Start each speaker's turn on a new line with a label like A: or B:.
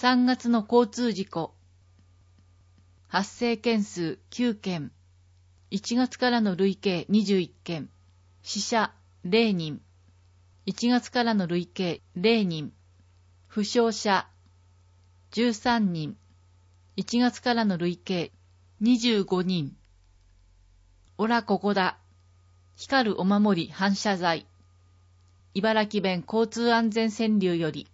A: 3月の交通事故。発生件数9件。1月からの累計21件。死者0人。1月からの累計0人。負傷者13人。1月からの累計25人。おらここだ。光るお守り反射材。茨城弁交通安全川柳より。